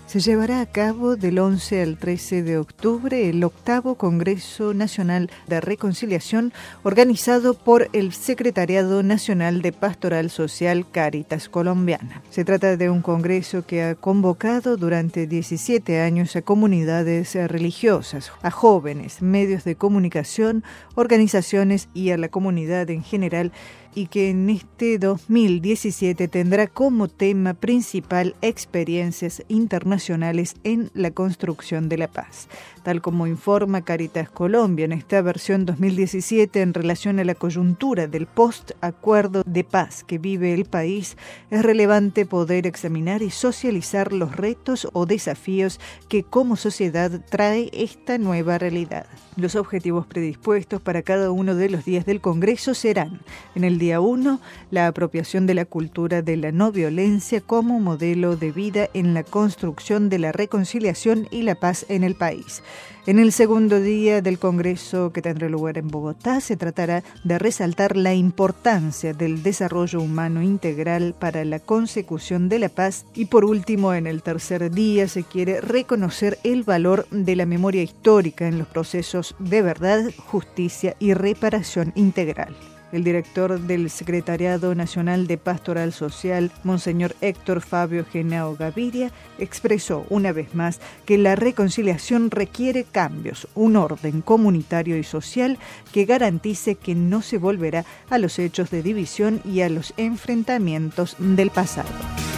Se llevará a cabo del 11 al 13 de octubre el 8º Congreso Nacional de Reconciliación organizado por el Secretariado Nacional de Pastoral Social Cáritas Colombiana. Se trata de un congreso que ha convocado durante 17 años a comunidades religiosas, a jóvenes, medios de comunicación, organizaciones y a la comunidad en general, y que en este 2017 tendrá como tema principal experiencias internacionales en la construcción de la paz. Tal como informa Cáritas Colombia en esta versión 2017 en relación a la coyuntura del post-acuerdo de paz que vive el país, es relevante poder examinar y socializar los retos o desafíos que como sociedad trae esta nueva realidad. Los objetivos predispuestos para cada uno de los días del Congreso serán: en el día 1, la apropiación de la cultura de la no violencia como modelo de vida en la construcción de la reconciliación y la paz en el país. En el segundo día del Congreso, que tendrá lugar en Bogotá, se tratará de resaltar la importancia del desarrollo humano integral para la consecución de la paz. Y por último, en el tercer día, se quiere reconocer el valor de la memoria histórica en los procesos de verdad, justicia y reparación integral. El director del Secretariado Nacional de Pastoral Social, Monseñor Héctor Fabio Genao Gaviria, expresó una vez más que la reconciliación requiere cambios, un orden comunitario y social que garantice que no se volverá a los hechos de división y a los enfrentamientos del pasado.